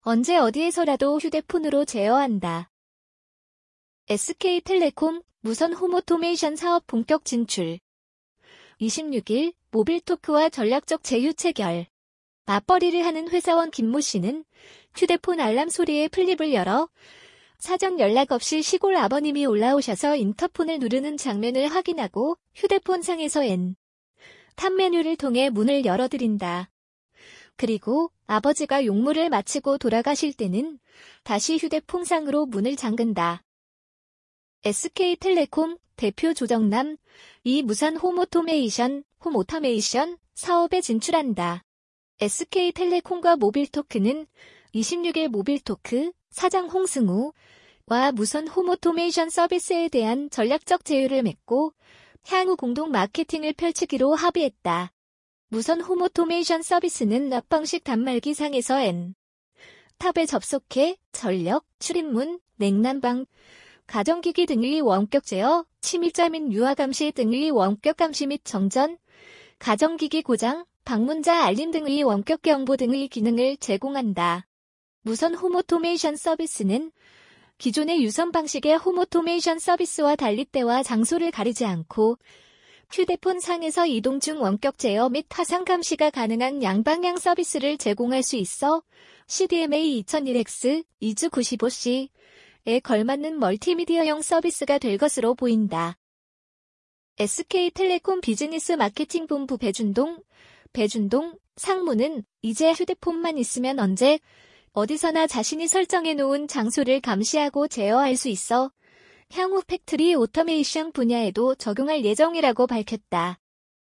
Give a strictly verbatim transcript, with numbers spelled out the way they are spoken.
언제 어디에서라도 휴대폰으로 제어한다. 에스케이텔레콤 무선 홈오토메이션 사업 본격 진출. 이십육 일 모빌토크와 전략적 제휴 체결. 맞벌이를 하는 회사원 김모 씨는 휴대폰 알람 소리에 플립을 열어 사전 연락 없이 시골 아버님이 올라오셔서 인터폰을 누르는 장면을 확인하고 휴대폰 상에서 엔 탑 메뉴를 통해 문을 열어드린다. 그리고 아버지가 용무를 마치고 돌아가실 때는 다시 휴대폰 상으로 문을 잠근다. 에스케이텔레콤 대표 조정남, 이 무선 홈오토메이션, 홈오토메이션 사업에 진출한다. 에스케이텔레콤과 모빌토크는 이십육 일 모빌토크 사장 홍승우와 무선 홈오토메이션 서비스에 대한 전략적 제휴를 맺고 향후 공동 마케팅을 펼치기로 합의했다. 무선 홈오토메이션 서비스는 앞방식 단말기 상에서 엔 탑에 접속해 전력, 출입문, 냉난방, 가정기기 등의 원격 제어, 침입자 및 유아 감시 등의 원격 감시 및 정전, 가정기기 고장, 방문자 알림 등의 원격 경보 등의 기능을 제공한다. 무선 홈오토메이션 서비스는 기존의 유선 방식의 홈오토메이션 서비스와 달리 때와 장소를 가리지 않고 휴대폰 상에서 이동 중 원격 제어 및 화상 감시가 가능한 양방향 서비스를 제공할 수 있어 씨디엠에이 이천일 엑스 이주 구십오 씨에 걸맞는 멀티미디어형 서비스가 될 것으로 보인다. 에스케이텔레콤 비즈니스 마케팅 본부 배준동, 배준동 상무는 이제 휴대폰만 있으면 언제 어디서나 자신이 설정해 놓은 장소를 감시하고 제어할 수 있어 향후 팩트리 오토메이션 분야에도 적용할 예정이라고 밝혔다.